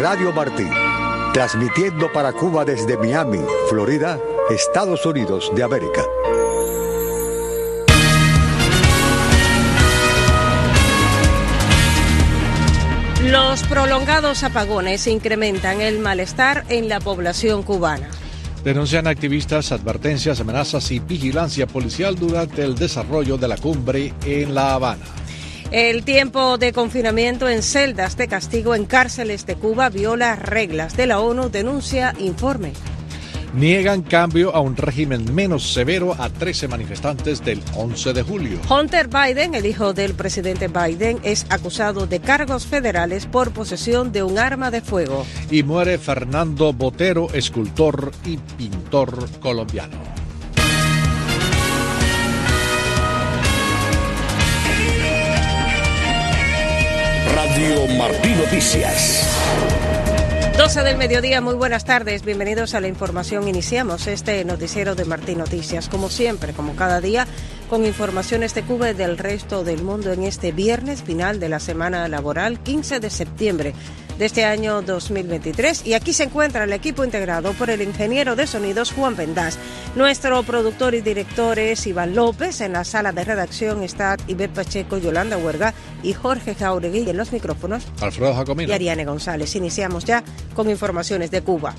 Radio Martí, transmitiendo para Cuba desde Miami, Florida, Estados Unidos de América. Los prolongados apagones incrementan el malestar en la población cubana. Denuncian activistas advertencias, amenazas y vigilancia policial durante el desarrollo de la cumbre en La Habana. El tiempo de confinamiento en celdas de castigo en cárceles de Cuba viola reglas de la ONU, denuncia informe. Niegan cambio a un régimen menos severo a 13 manifestantes del 11 de julio. Hunter Biden, el hijo del presidente Biden, es acusado de cargos federales por posesión de un arma de fuego. Y muere Fernando Botero, escultor y pintor colombiano. Radio Martí Noticias. 12 del mediodía, muy buenas tardes, bienvenidos a la información. Iniciamos este noticiero de Martí Noticias, como siempre, como cada día, con informaciones de Cuba y del resto del mundo en este viernes final de la semana laboral, 15 de septiembre de este año 2023. Y aquí se encuentra el equipo integrado por el ingeniero de sonidos Juan Vendás. Nuestro productor y director es Iván López. En la sala de redacción está Ivette Pacheco, Yolanda Huerga y Jorge Jauregui. En los micrófonos, Alfredo Jacomino y Ariane González. Iniciamos ya con informaciones de Cuba.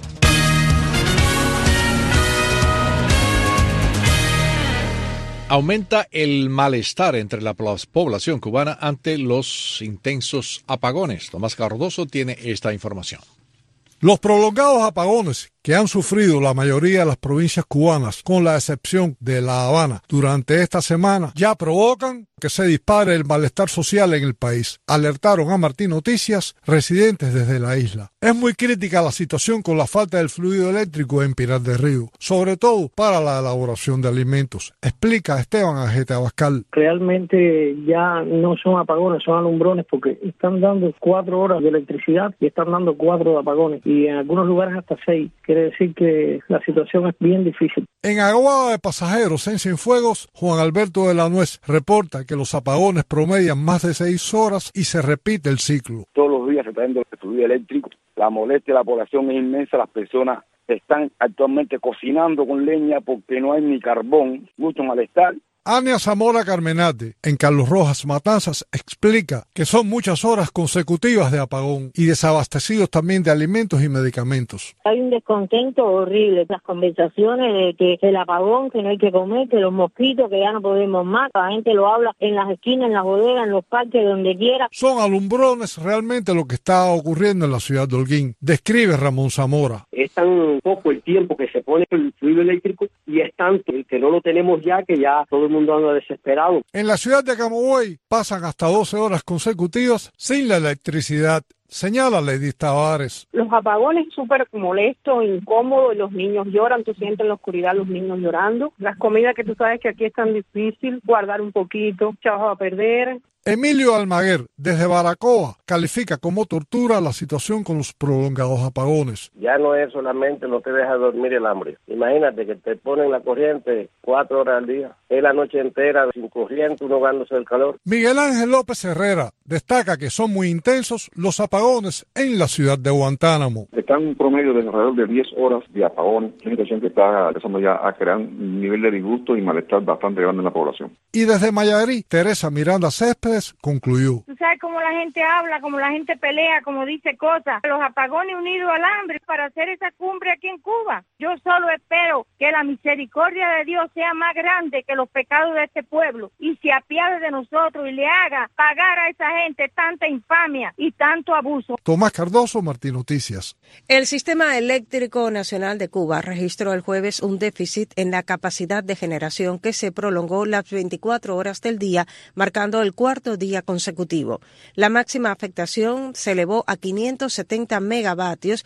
Aumenta el malestar entre la población cubana ante los intensos apagones. Tomás Cardoso tiene esta información. Los prolongados apagones que han sufrido la mayoría de las provincias cubanas, con la excepción de La Habana, durante esta semana, ya provocan que se dispare el malestar social en el país. Alertaron a Martí Noticias residentes desde la isla. Es muy crítica la situación con la falta del fluido eléctrico en Pinar del Río, sobre todo para la elaboración de alimentos, explica Esteban Ajete Abascal. Realmente ya no son apagones, son alumbrones, porque están dando 4 horas de electricidad y están dando 4 de apagones, y en algunos lugares hasta 6. Quiere decir que la situación es bien difícil. En Aguada de Pasajeros, en Cienfuegos, Juan Alberto de la Nuez reporta que los apagones promedian más de 6 horas y se repite el ciclo. Todos los días se está yendo el fluido eléctrico, la molestia de la población es inmensa, las personas están actualmente cocinando con leña porque no hay ni carbón, mucho malestar. Ania Zamora Carmenate, en Carlos Rojas Matanzas, explica que son muchas horas consecutivas de apagón y desabastecidos también de alimentos y medicamentos. Hay un descontento horrible, las conversaciones de que el apagón, que no hay que comer, que los mosquitos, que ya no podemos más, la gente lo habla en las esquinas, en las bodegas, en los parques, donde quiera. Son alumbrones realmente lo que está ocurriendo en la ciudad de Holguín, describe Ramón Zamora. Es tan poco el tiempo que se pone el fluido eléctrico y es tanto el que no lo tenemos ya que ya todo el mundo anda desesperado. En la ciudad de Camagüey pasan hasta 12 horas consecutivas sin la electricidad, señala Lady Tavares. Los apagones súper molestos, incómodos, los niños lloran, tú sientes en la oscuridad los niños llorando. Las comidas que tú sabes que aquí es tan difícil, guardar un poquito, echado a perder. Emilio Almaguer, desde Baracoa, califica como tortura la situación con los prolongados apagones. Ya no es solamente no te deja dormir el hambre. Imagínate que te ponen la corriente 4 horas al día. Es la noche entera sin corriente, uno ganándose el calor. Miguel Ángel López Herrera destaca que son muy intensos los apagones en la ciudad de Guantánamo. Están un promedio de alrededor de 10 horas de apagón. Es una situación que está empezando ya a crear un nivel de disgusto y malestar bastante grande en la población. Y desde Mayarí, Teresa Miranda Céspedes concluyó. Tú sabes cómo la gente habla, cómo la gente pelea, cómo dice cosas. Los apagones unidos al hambre para hacer esa cumbre aquí en Cuba. Yo solo espero que la misericordia de Dios sea más grande que los pecados de este pueblo y se apiade de nosotros y le haga pagar a esa gente tanta infamia y tanto abuso. Tomás Cardoso, Martí Noticias. El Sistema Eléctrico Nacional de Cuba registró el jueves un déficit en la capacidad de generación que se prolongó las 24 horas del día, marcando el cuarto día consecutivo. La máxima afectación se elevó a 570 megavatios,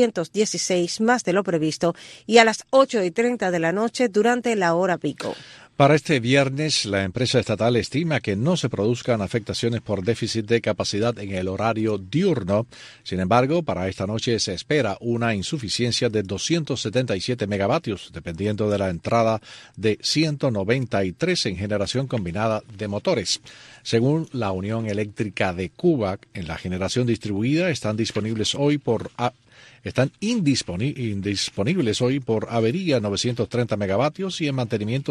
216 más de lo previsto, y a las 8:30 de la noche durante la hora pico. Para este viernes, la empresa estatal estima que no se produzcan afectaciones por déficit de capacidad en el horario diurno. Sin embargo, para esta noche se espera una insuficiencia de 277 megavatios, dependiendo de la entrada de 193 en generación combinada de motores. Según la Unión Eléctrica de Cuba, en la generación distribuida están indisponibles hoy por avería 930 megavatios y en mantenimiento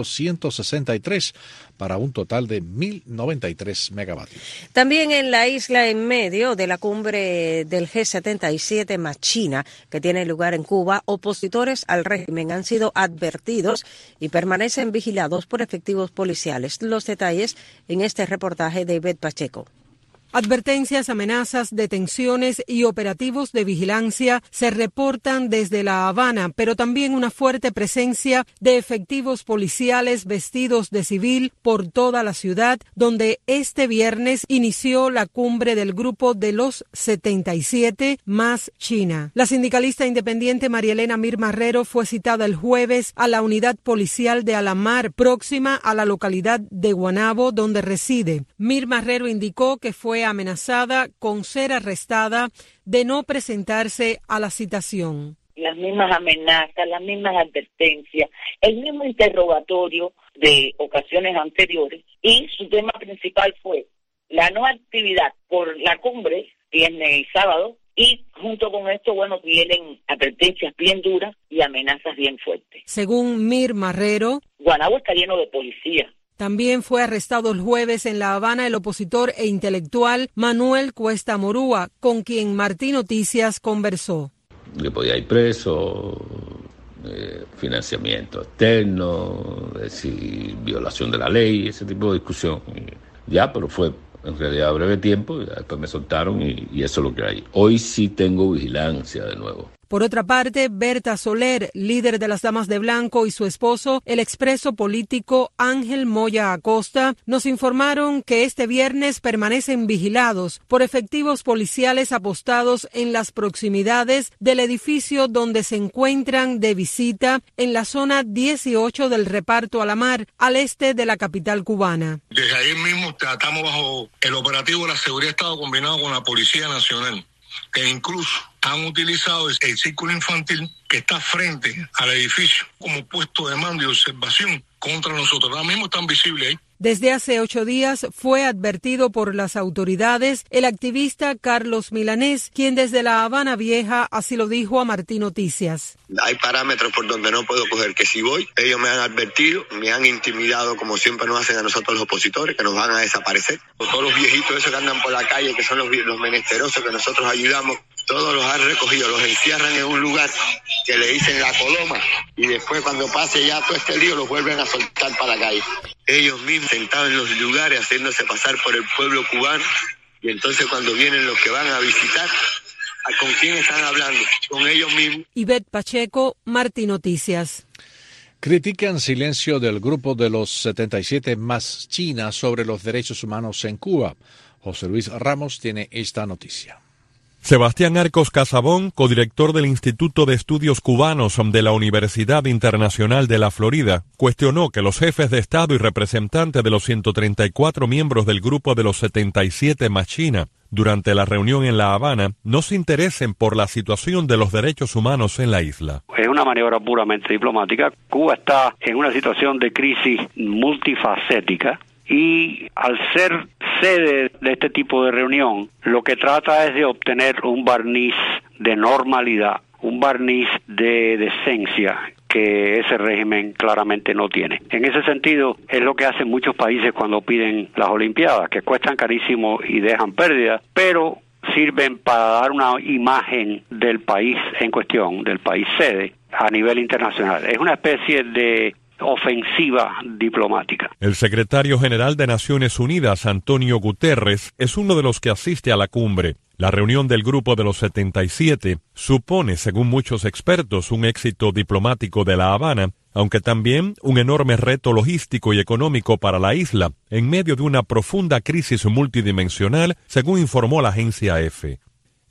163 para un total de 1.093 megavatios. También en la isla, en medio de la cumbre del G77 más China, que tiene lugar en Cuba, opositores al régimen han sido advertidos y permanecen vigilados por efectivos policiales. Los detalles en este reportaje de Ivette Pacheco. Advertencias, amenazas, detenciones y operativos de vigilancia se reportan desde La Habana, pero también una fuerte presencia de efectivos policiales vestidos de civil por toda la ciudad, donde este viernes inició la cumbre del grupo de los 77 más China. La sindicalista independiente María Elena Mir Marrero fue citada el jueves a la unidad policial de Alamar, próxima a la localidad de Guanabo, donde reside. Mir Marrero indicó que fue amenazada con ser arrestada de no presentarse a la citación. Las mismas amenazas, las mismas advertencias, el mismo interrogatorio de ocasiones anteriores, y su tema principal fue la no actividad por la cumbre, viernes y sábado, y junto con esto, vienen advertencias bien duras y amenazas bien fuertes. Según Mir Marrero, Guanabo está lleno de policía. También fue arrestado el jueves en La Habana el opositor e intelectual Manuel Cuesta Morúa, con quien Martín Noticias conversó. Que podía ir preso, financiamiento externo, violación de la ley, ese tipo de discusión. Pero fue en realidad a breve tiempo, y después me soltaron y eso es lo que hay. Hoy sí tengo vigilancia de nuevo. Por otra parte, Berta Soler, líder de las Damas de Blanco, y su esposo, el expreso político Ángel Moya Acosta, nos informaron que este viernes permanecen vigilados por efectivos policiales apostados en las proximidades del edificio donde se encuentran de visita en la zona 18 del reparto Alamar, al este de la capital cubana. Desde ayer mismo estamos bajo el operativo de la Seguridad de Estado combinado con la Policía Nacional, que incluso han utilizado el círculo infantil que está frente al edificio como puesto de mando y observación contra nosotros. Ahora mismo están visibles ahí. Desde hace 8 días fue advertido por las autoridades el activista Carlos Milanés, quien desde La Habana Vieja así lo dijo a Martín Noticias. Hay parámetros por donde no puedo coger, que si voy, ellos me han advertido, me han intimidado como siempre nos hacen a nosotros los opositores, que nos van a desaparecer. Todos los viejitos esos que andan por la calle, que son los menesterosos que nosotros ayudamos, todos los han recogido, los encierran en un lugar que le dicen la Coloma, y después cuando pase ya todo este lío los vuelven a soltar para la calle. Ellos mismos sentados en los lugares haciéndose pasar por el pueblo cubano, y entonces cuando vienen los que van a visitar, ¿con quién están hablando? Con ellos mismos. Ivette Pacheco, Martín Noticias. Critican silencio del grupo de los 77 más China sobre los derechos humanos en Cuba. José Luis Ramos tiene esta noticia. Sebastián Arcos Casabón, codirector del Instituto de Estudios Cubanos de la Universidad Internacional de la Florida, cuestionó que los jefes de Estado y representantes de los 134 miembros del grupo de los 77 más China, durante la reunión en La Habana, no se interesen por la situación de los derechos humanos en la isla. Es una maniobra puramente diplomática. Cuba está en una situación de crisis multifacética. Y al ser sede de este tipo de reunión, lo que trata es de obtener un barniz de normalidad, un barniz de decencia que ese régimen claramente no tiene. En ese sentido, es lo que hacen muchos países cuando piden las Olimpiadas, que cuestan carísimo y dejan pérdidas, pero sirven para dar una imagen del país en cuestión, del país sede, a nivel internacional. Es una especie de ofensiva diplomática. El secretario general de Naciones Unidas, Antonio Guterres, es uno de los que asiste a la cumbre. La reunión del grupo de los 77 supone, según muchos expertos, un éxito diplomático de La Habana, aunque también un enorme reto logístico y económico para la isla, en medio de una profunda crisis multidimensional, según informó la agencia EFE.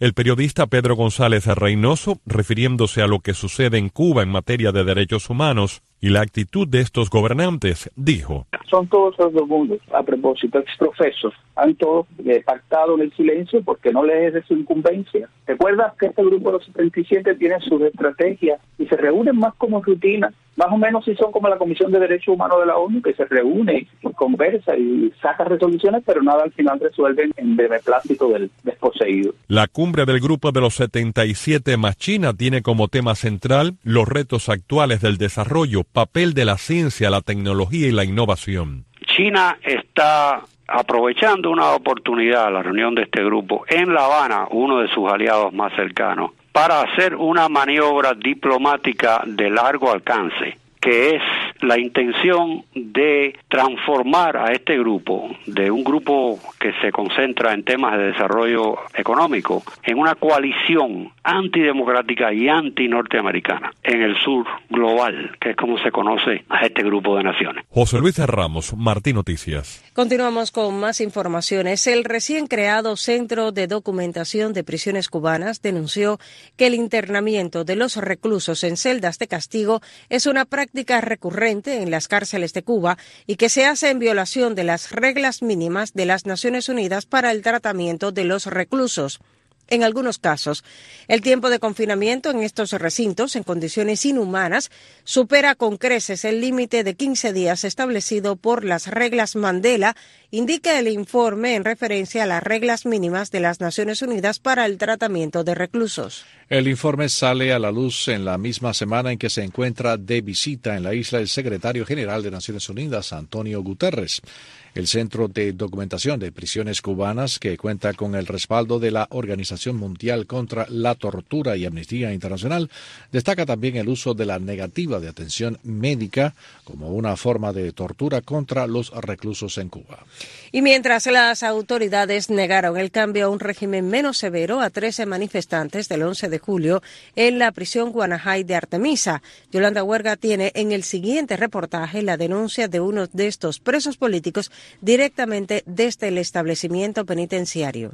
El periodista Pedro González Reynoso, refiriéndose a lo que sucede en Cuba en materia de derechos humanos y la actitud de estos gobernantes, dijo: son todos los mundos, a propósito, exprofesos, han todos pactado en el silencio porque no les es de su incumbencia. ¿Recuerdas que este grupo de los 77 tiene sus estrategias y se reúnen más como rutina? Más o menos si son como la Comisión de Derechos Humanos de la ONU, que se reúne y conversa y saca resoluciones, pero nada al final resuelven en beneplácito del desposeído. La cumbre del grupo de los 77 más China tiene como tema central los retos actuales del desarrollo, papel de la ciencia, la tecnología y la innovación. China está aprovechando una oportunidad, la reunión de este grupo en La Habana, uno de sus aliados más cercanos, para hacer una maniobra diplomática de largo alcance, que es la intención de transformar a este grupo, de un grupo que se concentra en temas de desarrollo económico, en una coalición antidemocrática y antinorteamericana en el sur global, que es como se conoce a este grupo de naciones. José Luis Ramos, Martín Noticias. Continuamos con más informaciones. El recién creado Centro de Documentación de Prisiones Cubanas denunció que el internamiento de los reclusos en celdas de castigo es una práctica recurrente en las cárceles de Cuba y que se hace en violación de las reglas mínimas de las Naciones Unidas para el tratamiento de los reclusos. En algunos casos, el tiempo de confinamiento en estos recintos en condiciones inhumanas supera con creces el límite de 15 días establecido por las reglas Mandela, indica el informe en referencia a las reglas mínimas de las Naciones Unidas para el tratamiento de reclusos. El informe sale a la luz en la misma semana en que se encuentra de visita en la isla el secretario general de Naciones Unidas, Antonio Guterres. El Centro de Documentación de Prisiones Cubanas, que cuenta con el respaldo de la Organización Mundial contra la Tortura y Amnistía Internacional, destaca también el uso de la negativa de atención médica como una forma de tortura contra los reclusos en Cuba. Y mientras las autoridades negaron el cambio a un régimen menos severo a 13 manifestantes del 11 de julio en la prisión Guanajay de Artemisa, Yolanda Huerga tiene en el siguiente reportaje la denuncia de uno de estos presos políticos directamente desde el establecimiento penitenciario.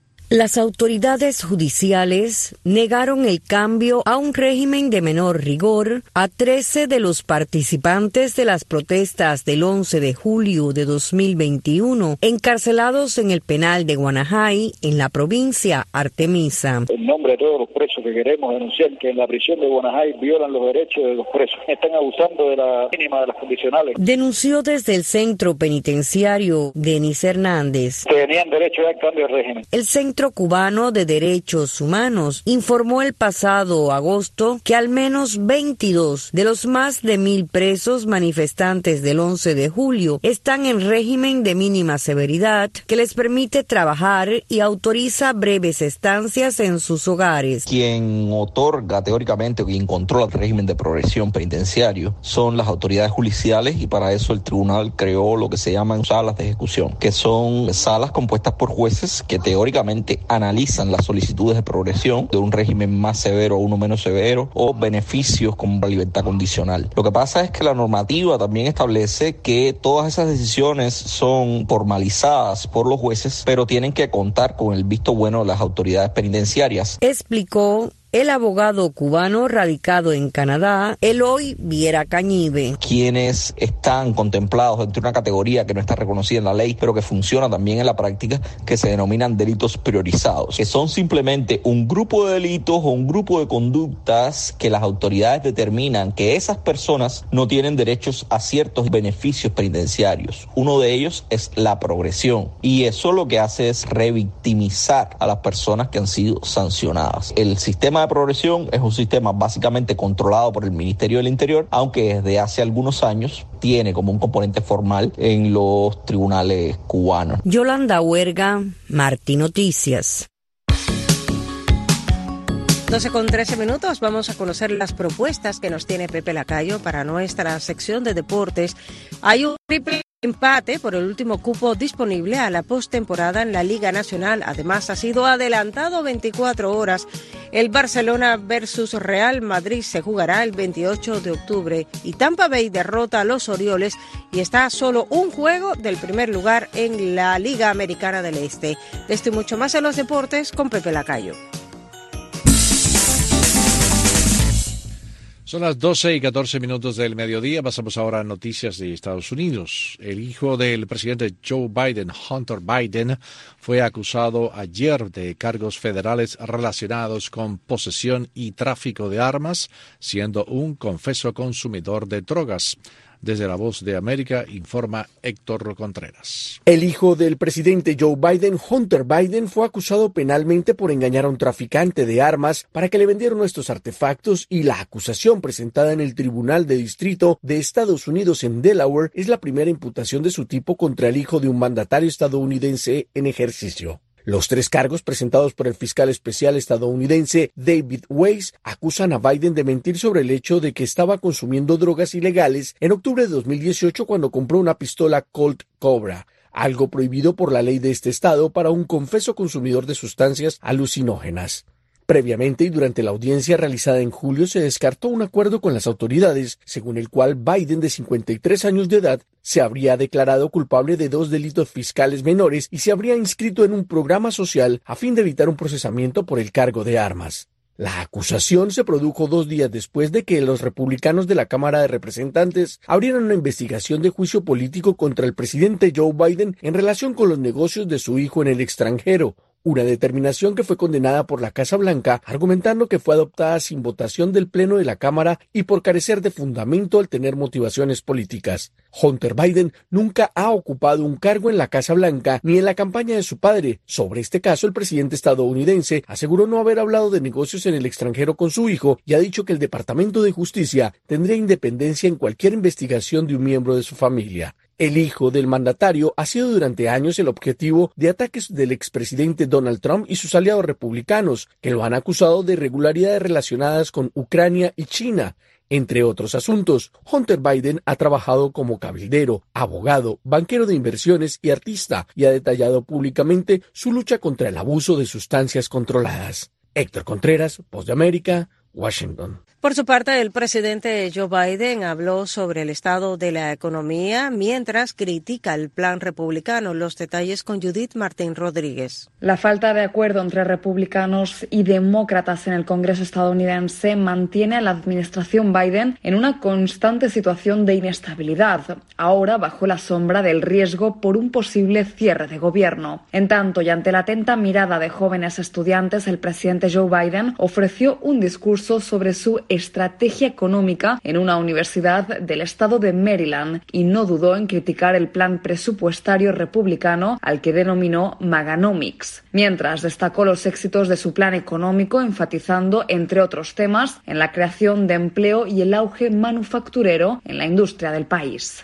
Las autoridades judiciales negaron el cambio a un régimen de menor rigor a 13 de los participantes de las protestas del 11 de julio de 2021, encarcelados en el penal de Guanajay, en la provincia Artemisa. En nombre de todos los presos que queremos denunciar que en la prisión de Guanajay violan los derechos de los presos, están abusando de la mínima de las condicionales. Denunció desde el centro penitenciario Denis Hernández. Tenían derecho al cambio de régimen. El Centro Cubano de Derechos Humanos informó el pasado agosto que al menos 22 de los más de 1,000 presos manifestantes del 11 de julio están en régimen de mínima severidad que les permite trabajar y autoriza breves estancias en sus hogares. Quien otorga teóricamente o quien controla el régimen de progresión penitenciario son las autoridades judiciales, y para eso el tribunal creó lo que se llaman salas de ejecución, que son salas compuestas por jueces que teóricamente analizan las solicitudes de progresión de un régimen más severo a uno menos severo o beneficios como la libertad condicional. Lo que pasa es que la normativa también establece que todas esas decisiones son formalizadas por los jueces, pero tienen que contar con el visto bueno de las autoridades penitenciarias. Explicó el abogado cubano radicado en Canadá, Eloy Viera Cañive. Quienes están contemplados entre una categoría que no está reconocida en la ley, pero que funciona también en la práctica, que se denominan delitos priorizados, que son simplemente un grupo de delitos o un grupo de conductas que las autoridades determinan que esas personas no tienen derechos a ciertos beneficios penitenciarios. Uno de ellos es la progresión, y eso lo que hace es revictimizar a las personas que han sido sancionadas. El sistema de progresión es un sistema básicamente controlado por el Ministerio del Interior, aunque desde hace algunos años tiene como un componente formal en los tribunales cubanos. Yolanda Huerga, Martín Noticias. 12:13, vamos a conocer las propuestas que nos tiene Pepe Lacayo para nuestra sección de deportes. Hay un triple empate por el último cupo disponible a la postemporada en la Liga Nacional. Además, ha sido adelantado 24 horas. El Barcelona versus Real Madrid se jugará el 28 de octubre y Tampa Bay derrota a los Orioles y está a solo un juego del primer lugar en la Liga Americana del Este. De esto y mucho más en los deportes con Pepe Lacayo. Son las 12:14 del mediodía. Pasamos ahora a noticias de Estados Unidos. El hijo del presidente Joe Biden, Hunter Biden, fue acusado ayer de cargos federales relacionados con posesión y tráfico de armas, siendo un confeso consumidor de drogas. Desde La Voz de América informa Héctor Contreras. El hijo del presidente Joe Biden, Hunter Biden, fue acusado penalmente por engañar a un traficante de armas para que le vendieran estos artefactos, y la acusación presentada en el Tribunal de Distrito de Estados Unidos en Delaware es la primera imputación de su tipo contra el hijo de un mandatario estadounidense en ejercicio. Los 3 cargos presentados por el fiscal especial estadounidense David Weiss acusan a Biden de mentir sobre el hecho de que estaba consumiendo drogas ilegales en octubre de 2018 cuando compró una pistola Colt Cobra, algo prohibido por la ley de este estado para un confeso consumidor de sustancias alucinógenas. Previamente y durante la audiencia realizada en julio se descartó un acuerdo con las autoridades, según el cual Biden, de 53 años de edad, se habría declarado culpable de 2 delitos fiscales menores y se habría inscrito en un programa social a fin de evitar un procesamiento por el cargo de armas. La acusación se produjo 2 días después de que los republicanos de la Cámara de Representantes abrieran una investigación de juicio político contra el presidente Joe Biden en relación con los negocios de su hijo en el extranjero, una determinación que fue condenada por la Casa Blanca, argumentando que fue adoptada sin votación del Pleno de la Cámara y por carecer de fundamento al tener motivaciones políticas. Hunter Biden nunca ha ocupado un cargo en la Casa Blanca ni en la campaña de su padre. Sobre este caso, el presidente estadounidense aseguró no haber hablado de negocios en el extranjero con su hijo y ha dicho que el Departamento de Justicia tendría independencia en cualquier investigación de un miembro de su familia. El hijo del mandatario ha sido durante años el objetivo de ataques del expresidente Donald Trump y sus aliados republicanos, que lo han acusado de irregularidades relacionadas con Ucrania y China. Entre otros asuntos, Hunter Biden ha trabajado como cabildero, abogado, banquero de inversiones y artista, y ha detallado públicamente su lucha contra el abuso de sustancias controladas. Héctor Contreras, Voz de América, Washington. Por su parte, el presidente Joe Biden habló sobre el estado de la economía mientras critica el plan republicano. Los detalles con Judith Martín Rodríguez. La falta de acuerdo entre republicanos y demócratas en el Congreso estadounidense mantiene a la administración Biden en una constante situación de inestabilidad, ahora bajo la sombra del riesgo por un posible cierre de gobierno. En tanto, y ante la atenta mirada de jóvenes estudiantes, el presidente Joe Biden ofreció un discurso sobre su estrategia económica en una universidad del estado de Maryland y no dudó en criticar el plan presupuestario republicano al que denominó Maganomics, mientras destacó los éxitos de su plan económico, enfatizando, entre otros temas, en la creación de empleo y el auge manufacturero en la industria del país.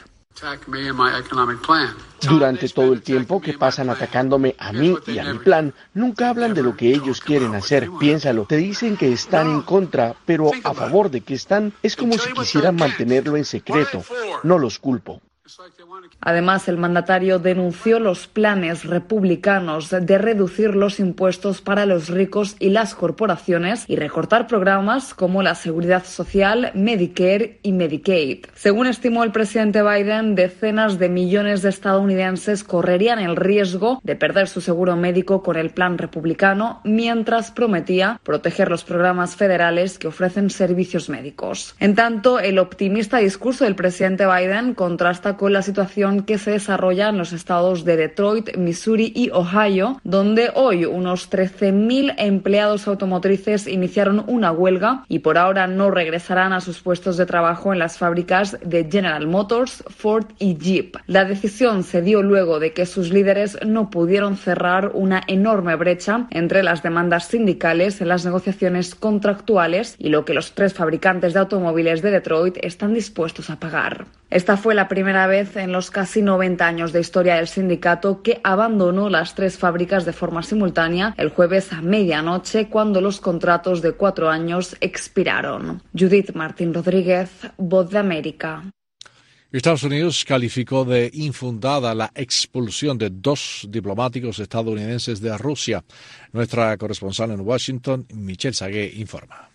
Durante todo el tiempo que pasan atacándome a mí y a mi plan, nunca hablan de lo que ellos quieren hacer. Piénsalo, te dicen que están en contra, pero a favor de que están, es como si quisieran mantenerlo en secreto. No los culpo. Además, el mandatario denunció los planes republicanos de reducir los impuestos para los ricos y las corporaciones y recortar programas como la Seguridad Social, Medicare y Medicaid. Según estimó el presidente Biden, decenas de millones de estadounidenses correrían el riesgo de perder su seguro médico con el plan republicano, mientras prometía proteger los programas federales que ofrecen servicios médicos. En tanto, el optimista discurso del presidente Biden contrasta con la situación que se desarrolla en los estados de Detroit, Missouri y Ohio, donde hoy unos 13.000 empleados automotrices iniciaron una huelga y por ahora no regresarán a sus puestos de trabajo en las fábricas de General Motors, Ford y Jeep. La decisión se dio luego de que sus líderes no pudieron cerrar una enorme brecha entre las demandas sindicales en las negociaciones contractuales y lo que los 3 fabricantes de automóviles de Detroit están dispuestos a pagar. Esta fue la primera vez en los casi 90 años de historia del sindicato que abandonó las 3 fábricas de forma simultánea el jueves a medianoche, cuando los contratos de 4 años expiraron. Judith Martín Rodríguez, Voz de América. Estados Unidos calificó de infundada la expulsión de 2 diplomáticos estadounidenses de Rusia. Nuestra corresponsal en Washington, Michelle Sagué, informa.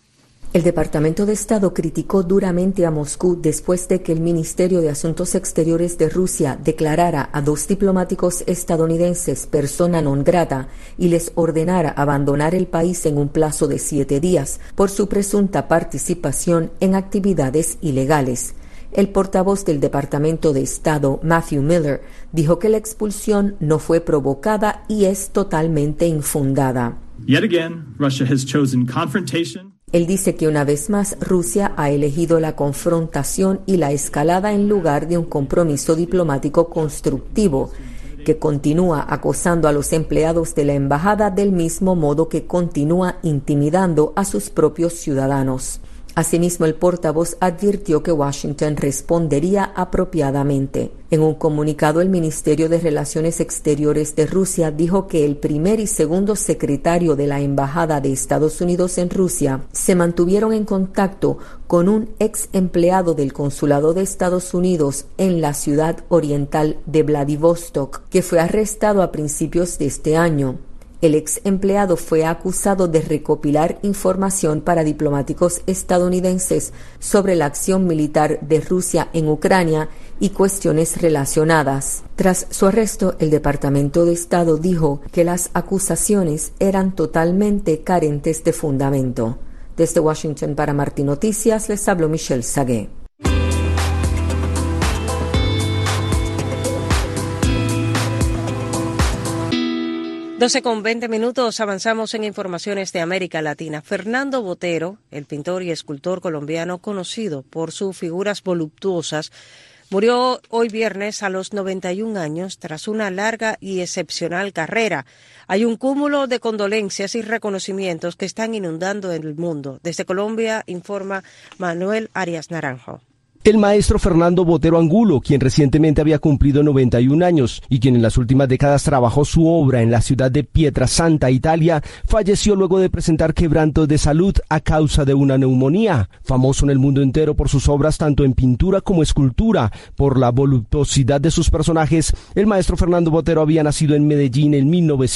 El Departamento de Estado criticó duramente a Moscú después de que el Ministerio de Asuntos Exteriores de Rusia declarara a 2 diplomáticos estadounidenses persona non grata y les ordenara abandonar el país en un plazo de 7 días por su presunta participación en actividades ilegales. El portavoz del Departamento de Estado, Matthew Miller, dijo que la expulsión no fue provocada y es totalmente infundada. Yet again, Russia has chosen confrontation. Él dice que una vez más Rusia ha elegido la confrontación y la escalada en lugar de un compromiso diplomático constructivo, que continúa acosando a los empleados de la embajada del mismo modo que continúa intimidando a sus propios ciudadanos. Asimismo, el portavoz advirtió que Washington respondería apropiadamente. En un comunicado, el Ministerio de Relaciones Exteriores de Rusia dijo que el primer y segundo secretario de la Embajada de Estados Unidos en Rusia se mantuvieron en contacto con un ex empleado del Consulado de Estados Unidos en la ciudad oriental de Vladivostok, que fue arrestado a principios de este año. El ex empleado fue acusado de recopilar información para diplomáticos estadounidenses sobre la acción militar de Rusia en Ucrania y cuestiones relacionadas. Tras su arresto, el Departamento de Estado dijo que las acusaciones eran totalmente carentes de fundamento. Desde Washington para Martín Noticias les habló Michelle Sagué. 12:20, avanzamos en informaciones de América Latina. Fernando Botero, el pintor y escultor colombiano conocido por sus figuras voluptuosas, murió hoy viernes a los 91 años tras una larga y excepcional carrera. Hay un cúmulo de condolencias y reconocimientos que están inundando el mundo. Desde Colombia informa Manuel Arias Naranjo. El maestro Fernando Botero Angulo, quien recientemente había cumplido 91 años y quien en las últimas décadas trabajó su obra en la ciudad de Pietrasanta, Italia, falleció luego de presentar quebrantos de salud a causa de una neumonía. Famoso en el mundo entero por sus obras tanto en pintura como escultura, por la voluptuosidad de sus personajes, el maestro Fernando Botero había nacido en Medellín en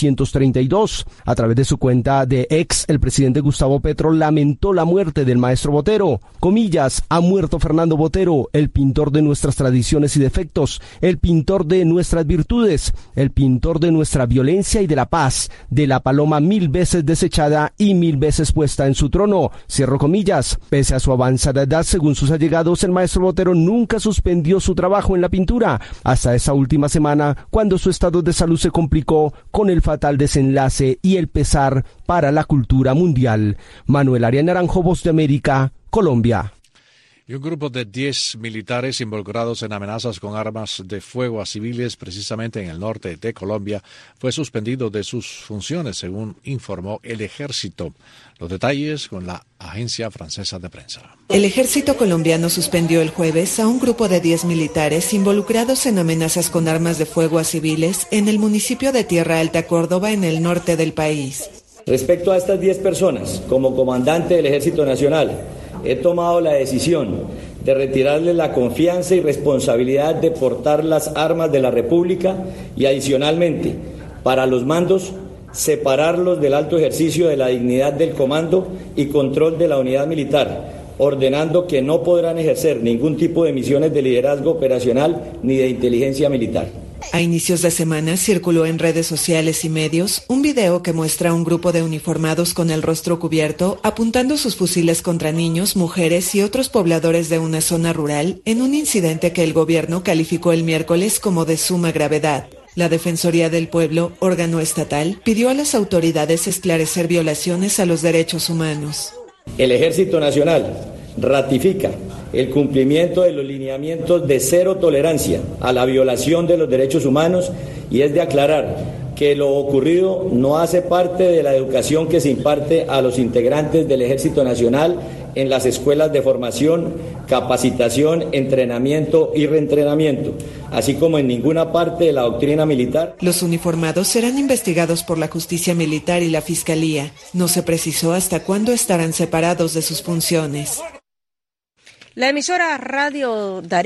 1932. A través de su cuenta de X, el presidente Gustavo Petro lamentó la muerte del maestro Botero. Comillas, ha muerto Fernando Botero, el pintor de nuestras tradiciones y defectos, el pintor de nuestras virtudes, el pintor de nuestra violencia y de la paz, de la paloma 1000 veces desechada y 1000 veces puesta en su trono. Cierro comillas. Pese a su avanzada edad, según sus allegados, el maestro Botero nunca suspendió su trabajo en la pintura, hasta esa última semana, cuando su estado de salud se complicó con el fatal desenlace y el pesar para la cultura mundial. Manuel Arias Naranjo, Voz de América, Colombia. Y un grupo de 10 militares involucrados en amenazas con armas de fuego a civiles, precisamente en el norte de Colombia, fue suspendido de sus funciones, según informó el Ejército. Los detalles con la agencia francesa de prensa. El ejército colombiano suspendió el jueves a un grupo de 10 militares involucrados en amenazas con armas de fuego a civiles en el municipio de Tierra Alta, Córdoba, en el norte del país. Respecto a estas 10 personas, como comandante del Ejército Nacional, he tomado la decisión de retirarles la confianza y responsabilidad de portar las armas de la República y, adicionalmente, para los mandos, separarlos del alto ejercicio de la dignidad del comando y control de la unidad militar, ordenando que no podrán ejercer ningún tipo de misiones de liderazgo operacional ni de inteligencia militar. A inicios de semana circuló en redes sociales y medios un video que muestra a un grupo de uniformados con el rostro cubierto apuntando sus fusiles contra niños, mujeres y otros pobladores de una zona rural en un incidente que el gobierno calificó el miércoles como de suma gravedad. La Defensoría del Pueblo, órgano estatal, pidió a las autoridades esclarecer violaciones a los derechos humanos. El Ejército Nacional ratifica el cumplimiento de los lineamientos de cero tolerancia a la violación de los derechos humanos y es de aclarar que lo ocurrido no hace parte de la educación que se imparte a los integrantes del Ejército Nacional en las escuelas de formación, capacitación, entrenamiento y reentrenamiento, así como en ninguna parte de la doctrina militar. Los uniformados serán investigados por la Justicia Militar y la Fiscalía. No se precisó hasta cuándo estarán separados de sus funciones. La emisora Radio Darío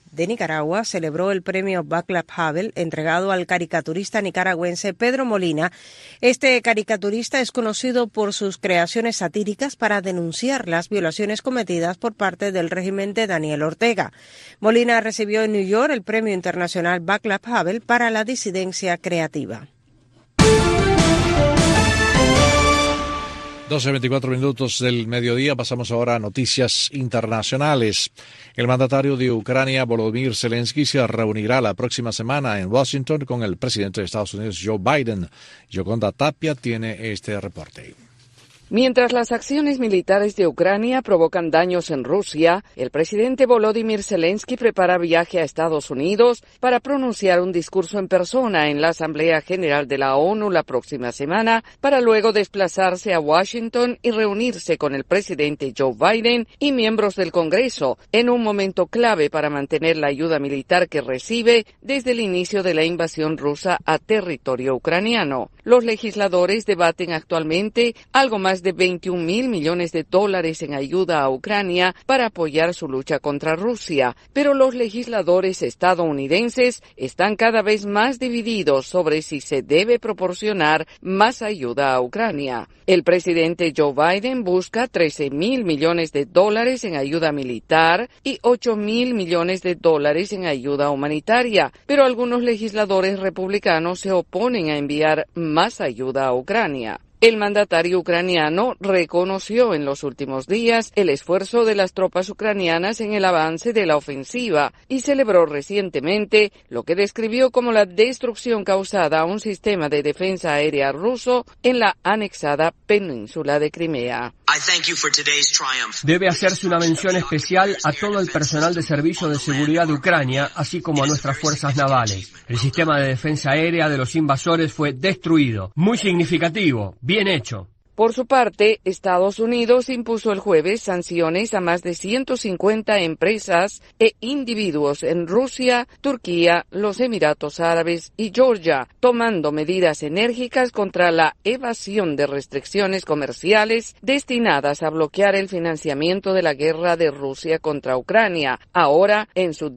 de Nicaragua celebró el premio Václav Havel entregado al caricaturista nicaragüense Pedro Molina. Este caricaturista es conocido por sus creaciones satíricas para denunciar las violaciones cometidas por parte del régimen de Daniel Ortega. Molina recibió en New York el premio internacional Václav Havel para la disidencia creativa. 12:24 del mediodía, pasamos ahora a noticias internacionales. El mandatario de Ucrania, Volodymyr Zelensky, se reunirá la próxima semana en Washington con el presidente de Estados Unidos, Joe Biden. Yoconda Tapia tiene este reporte. Mientras las acciones militares de Ucrania provocan daños en Rusia, el presidente Volodymyr Zelensky prepara viaje a Estados Unidos para pronunciar un discurso en persona en la Asamblea General de la ONU la próxima semana, para luego desplazarse a Washington y reunirse con el presidente Joe Biden y miembros del Congreso, en un momento clave para mantener la ayuda militar que recibe desde el inicio de la invasión rusa a territorio ucraniano. Los legisladores debaten actualmente algo más de $21.000 millones en ayuda a Ucrania para apoyar su lucha contra Rusia, pero los legisladores estadounidenses están cada vez más divididos sobre si se debe proporcionar más ayuda a Ucrania. El presidente Joe Biden busca $13.000 millones en ayuda militar y $8.000 millones en ayuda humanitaria, pero algunos legisladores republicanos se oponen a enviar más ayuda a Ucrania. El mandatario ucraniano reconoció en los últimos días el esfuerzo de las tropas ucranianas en el avance de la ofensiva y celebró recientemente lo que describió como la destrucción causada a un sistema de defensa aérea ruso en la anexada península de Crimea. Debe hacerse una mención especial a todo el personal de servicio de seguridad de Ucrania, así como a nuestras fuerzas navales. El sistema de defensa aérea de los invasores fue destruido. Muy significativo. Bien hecho. Por su parte, Estados Unidos impuso el jueves sanciones a más de 150 empresas e individuos en Rusia, Turquía, los Emiratos Árabes y Georgia, tomando medidas enérgicas contra la evasión de restricciones comerciales destinadas a bloquear el financiamiento de la guerra de Rusia contra Ucrania, ahora en su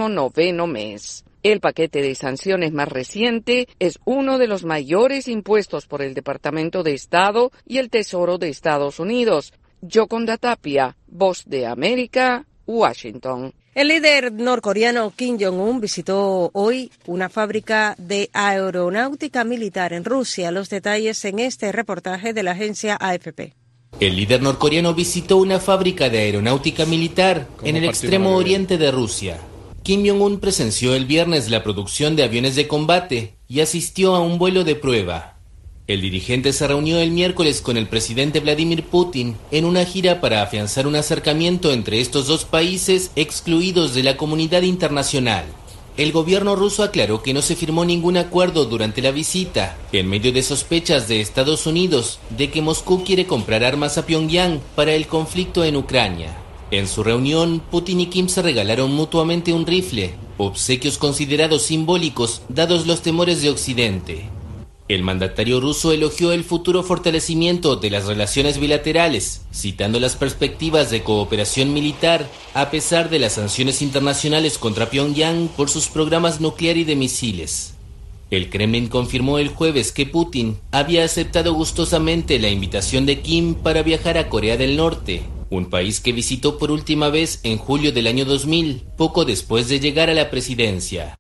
19º mes. El paquete de sanciones más reciente es uno de los mayores impuestos por el Departamento de Estado y el Tesoro de Estados Unidos. Yoconda Tapia, Voz de América, Washington. El líder norcoreano Kim Jong-un visitó hoy una fábrica de aeronáutica militar en Rusia. Los detalles en este reportaje de la agencia AFP. El líder norcoreano visitó una fábrica de aeronáutica militar en el extremo oriente de Rusia. Kim Jong-un presenció el viernes la producción de aviones de combate y asistió a un vuelo de prueba. El dirigente se reunió el miércoles con el presidente Vladimir Putin en una gira para afianzar un acercamiento entre estos dos países excluidos de la comunidad internacional. El gobierno ruso aclaró que no se firmó ningún acuerdo durante la visita, en medio de sospechas de Estados Unidos de que Moscú quiere comprar armas a Pyongyang para el conflicto en Ucrania. En su reunión, Putin y Kim se regalaron mutuamente un rifle, obsequios considerados simbólicos dados los temores de Occidente. El mandatario ruso elogió el futuro fortalecimiento de las relaciones bilaterales, citando las perspectivas de cooperación militar a pesar de las sanciones internacionales contra Pyongyang por sus programas nuclear y de misiles. El Kremlin confirmó el jueves que Putin había aceptado gustosamente la invitación de Kim para viajar a Corea del Norte, un país que visitó por última vez en julio del año 2000, poco después de llegar a la presidencia.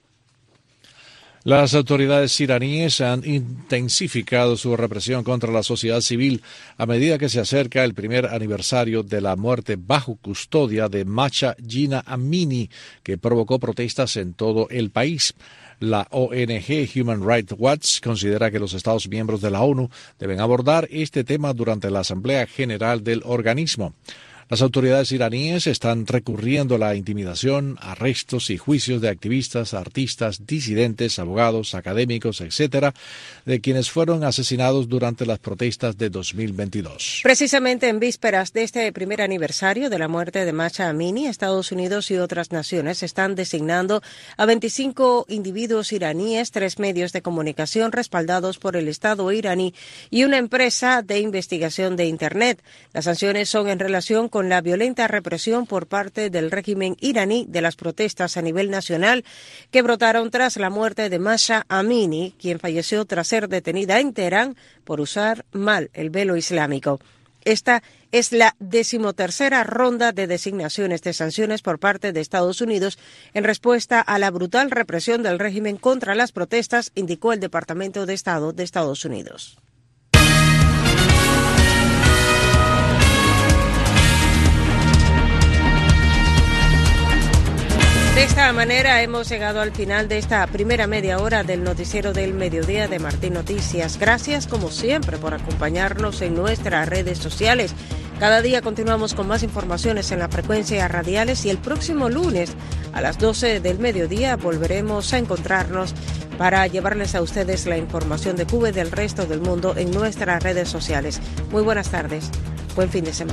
Las autoridades iraníes han intensificado su represión contra la sociedad civil a medida que se acerca el primer aniversario de la muerte bajo custodia de Mahsa Jina Amini, que provocó protestas en todo el país. La ONG Human Rights Watch considera que los Estados miembros de la ONU deben abordar este tema durante la Asamblea General del organismo. Las autoridades iraníes están recurriendo a la intimidación, arrestos y juicios de activistas, artistas, disidentes, abogados, académicos, etc., de quienes fueron asesinados durante las protestas de 2022. Precisamente en vísperas de este primer aniversario de la muerte de Mahsa Amini, Estados Unidos y otras naciones están designando a 25 individuos iraníes, 3 medios de comunicación respaldados por el Estado iraní y una empresa de investigación de Internet. Las sanciones son en relación con con la violenta represión por parte del régimen iraní de las protestas a nivel nacional que brotaron tras la muerte de Mahsa Amini, quien falleció tras ser detenida en Teherán por usar mal el velo islámico. Esta es la 13ª ronda de designaciones de sanciones por parte de Estados Unidos en respuesta a la brutal represión del régimen contra las protestas, indicó el Departamento de Estado de Estados Unidos. De esta manera hemos llegado al final de esta primera media hora del noticiero del mediodía de Martín Noticias. Gracias como siempre por acompañarnos en nuestras redes sociales. Cada día continuamos con más informaciones en las frecuencias radiales y el próximo lunes a las 12 del mediodía volveremos a encontrarnos para llevarles a ustedes la información de Cuba y del resto del mundo en nuestras redes sociales. Muy buenas tardes. Buen fin de semana.